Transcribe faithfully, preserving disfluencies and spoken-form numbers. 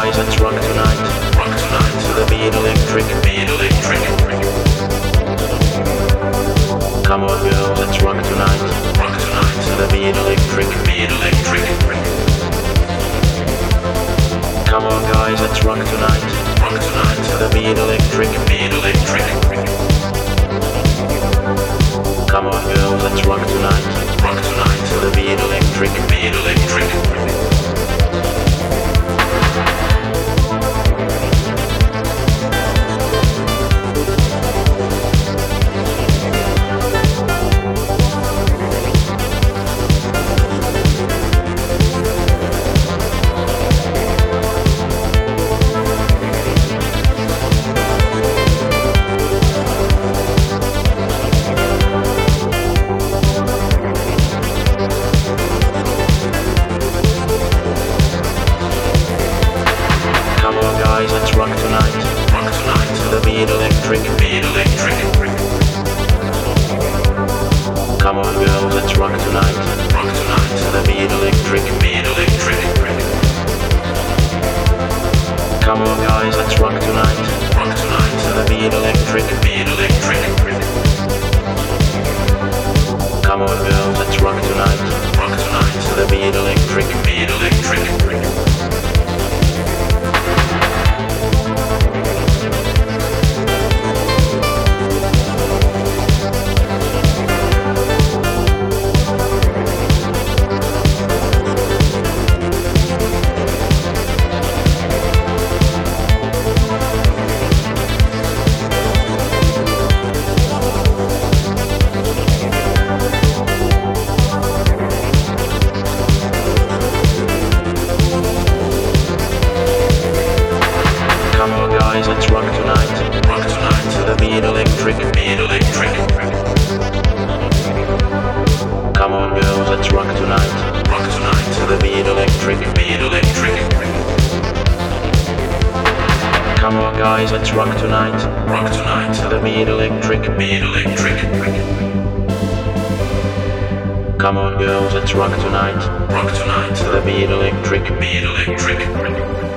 guys, let's rock tonight. Rock tonight to the beat electric, beat electric. Come on girls, let's rock tonight. Rock tonight to the beat electric, beat electric. Come on guys, let's rock tonight. Rock tonight to the beat electric, beat electric. Come on girls, let's rock tonight. Rock tonight to the beat electric, beat electric. Let's rock tonight. Rock tonight to the beat electric, beat electric. Come on girls, let's rock tonight. Rock tonight to the beat electric, beat electric. Come on guys, let's rock tonight. Rock tonight to the beat electric, beat electric. Come on girls, let's rock tonight. Rock tonight to the beat electric, beat electric. Guys, let's rock tonight. Rock tonight to the beat electric, beat electric. Come on girls, let's rock tonight. Rock tonight to the beat electric, beat electric. Come on guys, let's rock tonight. Rock tonight to the beat electric, beat electric. Come on girls, let's rock tonight. Rock tonight to the beat electric, beat electric.